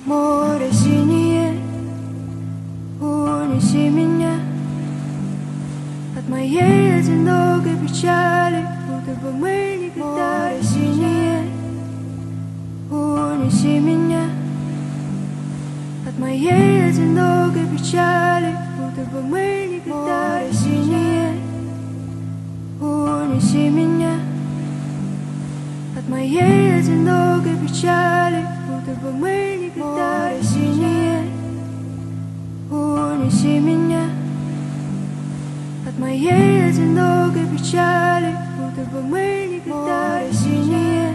Море синее, унеси меня от моей одинокой печали, будто бы мы никогда. Море синее, унеси меня от моей одинокой печали, будто бы мы никогда. Море синее, унеси меня от моей одинокой печали, будто бы мы никогда. Море синее, унеси меня от моей одинокой печали, будто бы мы никогда. Море синее,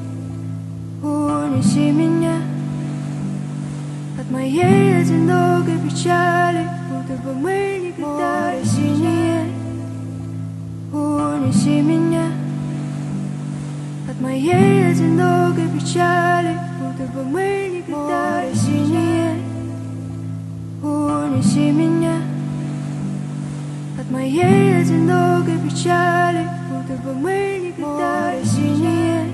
унеси меня от моей одинокой печали, будто бы мы никогда. Море синее, унеси меня от моей одинокой печали, будто бы мы никогда. Море синее, унеси меня от моей одинокой печали, будто бы мы никогда. Море синее,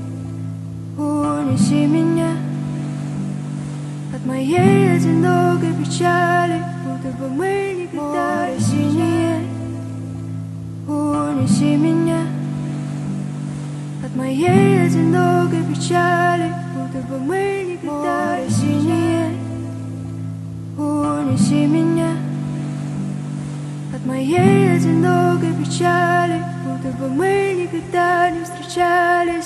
унеси меня от моей одинокой печали, будто бы мы никогда. Море синее, унеси меня от моей одинокой печали, будто бы мы никогда. Море синее, унеси меня от моей одинокой печали, будто бы мы никогда не встречались.